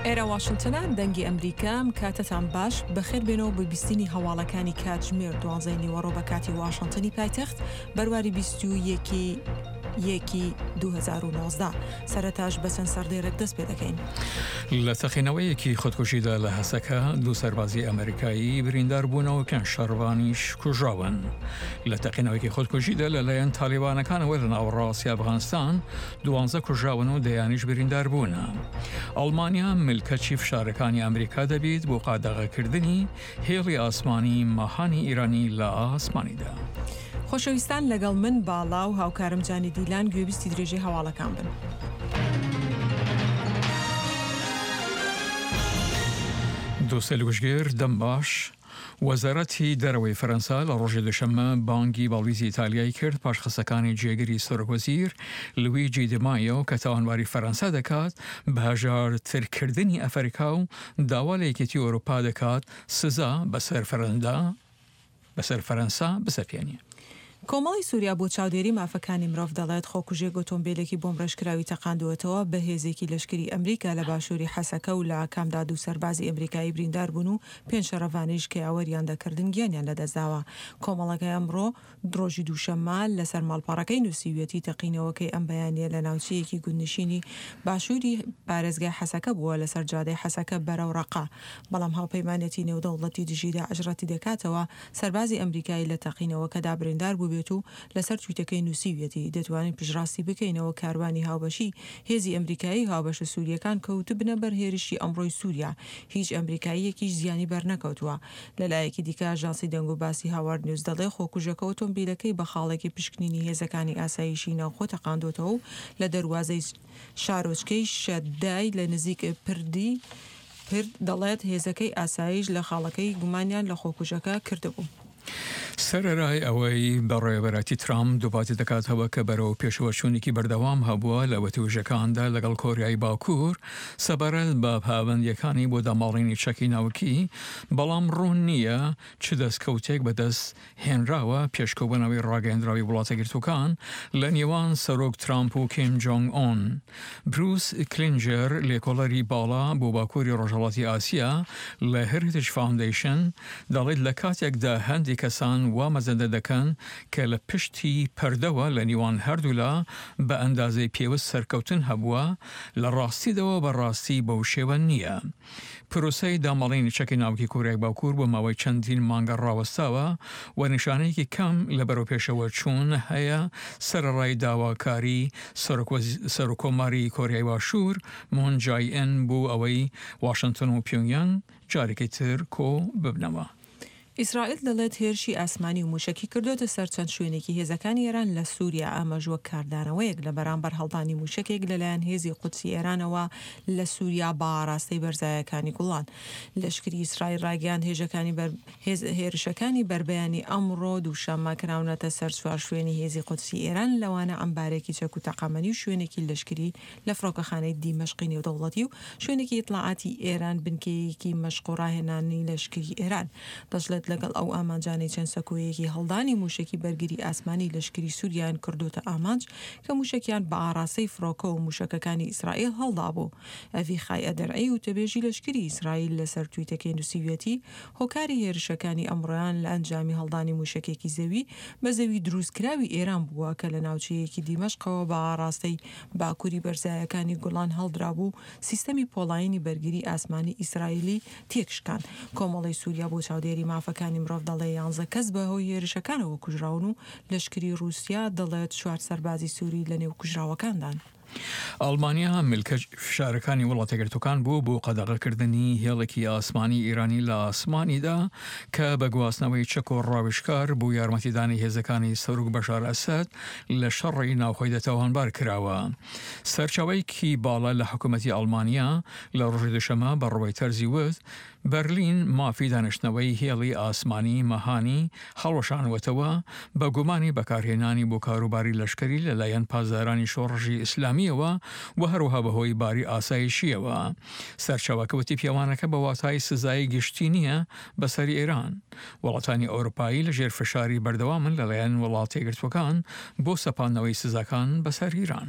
ئێرە واشنتنە دەنگی ئەمریکام کاتتان باش بەخێر بێنەوە بە بیستنی هەواڵەکانی کاتژمێر 12 نیوەڕۆ بە کاتی واشنتنی پایتەخت بەرواری 21/2019 سەرەتاش بە چەند سەردێرێک دەست پێ دەکەین. لە تەقینەوەیەکی خۆدکوژیدا لە هەسەکە دوو سەربازی ئەمریکایی بریندار بوونەوە کە شەڕوانیش کوژراون. لە تەقینەوەیەکی خۆدکوژیدا لەلایەن تالیبانەکانەوە لە ناوەڕاستی ئەفغانستان 12 کوژراون و دەیانیش بریندار بوونە. ئەڵمانیا ملکەچی فشارەکانی ئەمریکا دەبێت بۆ قادەغەکردنی هێڵی ئاسمانی مەهانی ئیرانی لە ئاسمانیدا. خۆشەویستان لەگەڵ من باڵا و هاوکارم جانی دیلان گوێبیستی درێژەی هەواڵەکان بن. دووسێ لەگوژگێر دەم باش. وەزارەتی دەرەوەی فەرەنسا لە ڕۆژی دووشەممە بانگی باڵویزی ئیتالیای کرد پاشخەسەکانی جێگری سەرۆکوەزیر لویجی دیمایۆ کە تاوانباری فەرەنسا دەکات بە هەژارترکردنی ئەفریقا و داوا لە یەکێتی ئەوروپا دەکات سزا بەسەر فەرەنسا بسەپێنێ. کۆمەڵی سووریا بۆ چاودێری مافەکانی مرۆڤ دەڵێت خۆکوژێک ئۆتۆمبیلێکی بۆم ڕێژکراوی تەقاندوەتەوە بە هێزێکی لەشکری ئەمریکا لە باشووری حەسەکە و لە کامدا دوو سەربازی ئەمریکایی بریندار بوون و 5 شەڕەوانیش کە یاوەریان دەکردن گیانیان لەدەستداوە. کۆمەڵەکە ئەمڕۆ ڕۆژی دووشەممە لەسەر ماڵپەڕەکەی نووسیویەتی تەقینەوەکەی ئەم بەیانیە لە ناوچەیەکی گوندنشینی باشووری پارێزگای حەسەکە بووە لەسەر جادەی حەسەکە بەرەو ڕەقا. بەڵام هاوپەیمانێتی نێودەوڵەتی دژیدا ئەژڕەتی دەکاتەوە سەربازی ئەمریکایی لە تەقینەوەکەدا بریندار بووبێت و لەسەر تویتەکەی نووسیویەتی دەتوانین پشڕاستی بکەینەوە کاروانی هاوبەشی هێزی ئەمریکایی هاوبەشە سووریەکان کەوت بنە بەر هێرشی ئەمڕۆی سووریا. هیچ ئەمریکاییەکیش زیانی بەرنەکەوتووە. لەلایەکی دیکە ئاژانسی دەنگ و باسی هاوارد نیوز دەڵێ خۆکوژەکە ئۆتۆمبیلەکەی بە خاڵێکی پشکنینی هێزەکانی ئاسایشی ناوخۆ تەقاندوتەوە و لە دەروازەی شارۆچکەی شەدای لە نزیک پرد دەڵێت هێزەکەی ئاسایش لە خاڵەکەی گومانیان لە خۆکوژەکە کردبوو. سەرەرای ئەوەی بەڕێوەبەراتی ترامپ دووباتی دەکاتەوە کە بەرەو پێشەوەچوونێکی بەردەوام هەبووە لە وەتیوژەکاندا لەگەڵ کۆریای باکوور سەبارەت بە پابەندیەکانی بۆ داماڵینی چەکی ناوکی، بەڵام ڕوون نییە چ دەستکەوتێک بەدەست هێنراوە پێشکەوتنەوەی ڕاگەیەندراوی وڵاتە گرتووەکان لە نێوان سەرۆک ترامپ و کیم جۆنگ ئۆن. بروس کلینجەر لێکۆڵەری باڵا بۆ باکووری ڕۆژهەڵاتی ئاسیا لە هێریتیج فاوندیشن دەڵێت لە کاتێکدا هەندێک کەسان وا مەزەندە دەکەن کە لە پشتی پەردەوە لە نیوان هەردوولا بە ئەندازەی پێوەست سەرکەوتن هەبووە، لە ڕاستیدەوە بەڕاستی بەو شێوە نییە. پرۆسەی دامەڵینی چەکی ناوکی کۆریای باکوور بۆ ماوەی چەندین مانگە ڕاوەستاوە و نیشانەیەکی کەم لە بەرەو پێشەوە چوون هەیە سەرەڕای داواکاری سەرۆکۆماری کۆریای باشوور مون جای ئین بوو ئەوەی واشنتن و پیۆنگیانگ جارێکی تر کۆ ببنەوە. ئیسرائیل دەڵێت هێرشی ئاسمانی و موشکی کردوتە سەر چەند شوێنێکی هێزەکانی ئێران لە سووریا ئاماژووە کاردانەوەیەک لە بەرامبەر هێڵدانی موشکێک لەلایەن هێزی قودسی ئێرانەوە لە سووریا بە ئاراستەی بەرزایەکانی گوڵان. لەشکری ئیسرائیل ڕاگەیاند هێرشەکانی بربەیانی ئەمڕۆ دووشەممە کراونەتە سەر 4 شوێنی هێزی قودسی ئێران لەوانە ئەمبارێکی چەک و تەقەمەنی و شوێنێکی لەشکری لە فڕۆکەخانەی دیمەشقی نێودەوڵەتی و شوێنێکی ئیطلاعاتی ئێران بنکەیەکی مەشق و ڕاهێنانی لەشکری ئێران. دەژڵێت لەگەڵ ئەو ئامانجانەی چەند سەکۆیەکی هەڵدانی موشکی بەرگری ئاسمانی لەشکری سووریان کردوتە ئامانج کە موشکیان بە ئاراستەی فڕۆکە و موشکەکانی ئیسرائیل هەڵدا بوو. ئەڤی خایە دەرعی و تەبێژی لەشکری ئیسرائیل لەسەر تویتەکەی نووسیویەتی هۆکاری هێرشەکانی ئەمڕۆیان لە ئەنجامی هەڵدانی موشکێکی زەوی بە زەوی دروستکراوی ئێران بووە کە لە ناوچەیەکی دیمەشقەوە بە ئاراستەی باکووری بەرزایەکانی گوڵان هەڵدرابوو سیستەمی پۆڵاینی بەرگری ئاسمانی ئیسرائیلی تێکشکان. کۆمەڵی سووریا بۆ چاودێری مافەکانی مرۆڤ دەڵێ 11 کەس بەهۆی هێرشەکانەوە کوژراون و لەشکری رووسیا دەڵێت 4 سەربازی سووری لە نێو کوژراوەکاندان. ئەڵمانیا ملکە فشارەکانی وڵاتە گرتووەکان بوو بۆ قەدەغەکردنی هێڵێکی ئاسمانی ئیرانی لە ئاسمانیدا کە بە گواستنەوەی چەک و ڕاویشکار بۆ یارمەتیدانی هێزەکانی سەرۆک بەشار ئەسەد لە شەڕی ناوخۆی دەتەوانبار کراوە. سەرچاوەیەکی باڵا لە حکوومەتی ئەڵمانیا لە ڕۆژی دووشەممە بە ڕۆیتەرزی وت بەرلین مافی دانیشتنەوەی هێڵی ئاسمانی مەهانی هەڵوەشانوەتەوە بە گومانی بەکارهێنانی بۆ کاروباری لەشکری لەلایەن پازارانی شۆڕژی ئیسلامیەوە و هەروەها بەهۆی باری ئاسایشیەوە. سەرچاوەکەوتی پیاوانەکە بە واتای سزای گشتی نییە بەسەری ئێران. وڵاتانی ئەوروپایی لەژێر فشاری بەردەوامن لەلایەن وڵاتی گرتووەکان بۆ سەپاندنەوەی سزاکان بەسەر ئیران.